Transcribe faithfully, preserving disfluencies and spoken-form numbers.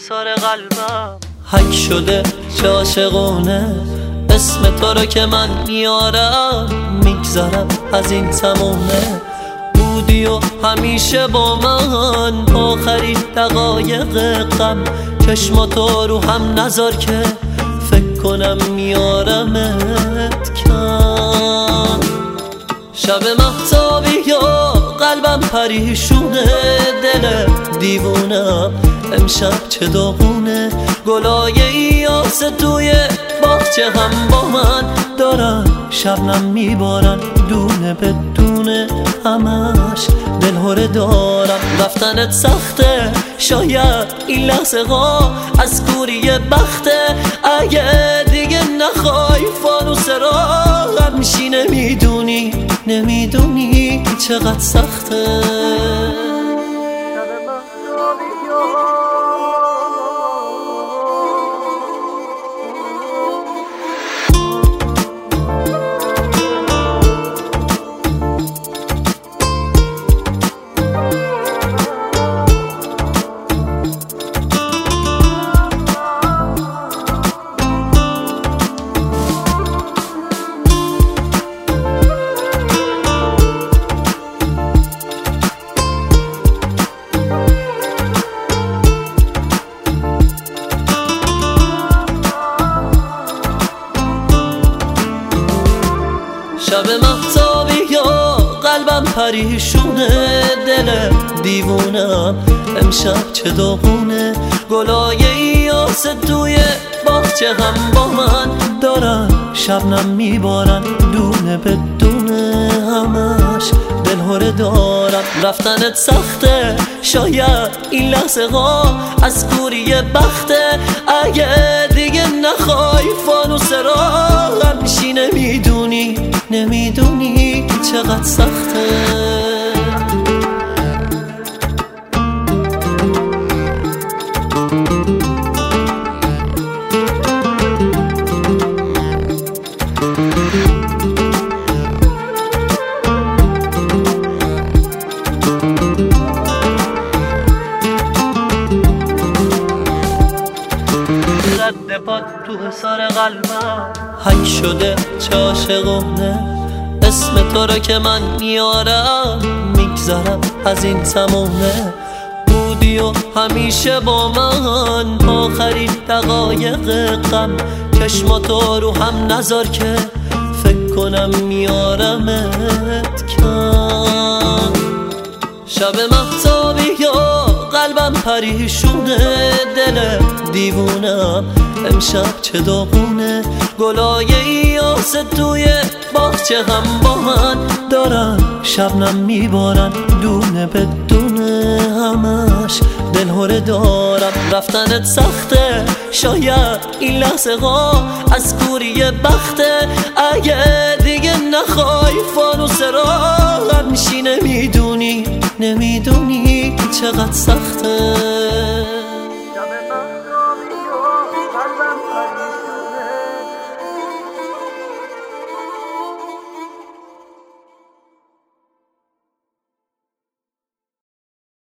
حصار قلبم حک شده چه عاشقونه اسم تو رو که من میارم میگذرم از این زمونه بودی و همیشه با من آخرین دقایق غم چشماتو رو هم نذار که فکر کنم میارمت کم شب مهتابی یا قلبم پریشونه دل دیوونم امشب چه داغونه گلای یاس توی باغچه هم با من دارن شبنم میبارن دونه به دونه همش دلهوره دارم رفتنت سخته شاید این لحظه ها از کوری بخته اگه دیگه نخوای فانوس راهم میشی نمیدونی نمیدونی چقدر سخته شب مهتابی یا قلبم پریشونه دل دیوونم امشب چه داغونه گلای یاس توی باغچه هم با من دارن شبنم میبارن دونه به دونه همش دلهوره دارم رفتنت سخته شاید این لحظه ها از کوری بخته اگه دیگه نخوای فانوس راهم میشی نمیدونی نمیدونی چقدر سخته رد پاد تو حصار قلبم حک شده چه عاشقونه اسم تو رو که من میارم میگذرم از این زمونه بودی و همیشه با من آخرین دقایق غم چشماتو رو هم نذار که فکر کنم میارمت کم شب مهتابی یا قلبم پریشونه دل دیوونم امشب چه داغونه گلای یاس توی باغچه هم با من دارن شبنم میبارن دونه به دونه همش دلهوره دارم رفتنت سخته شاید این لحظه ها از کوری بخته اگه دیگه نخوای فانوس راهم میشی نمیدونی نمیدونی چقدر سخته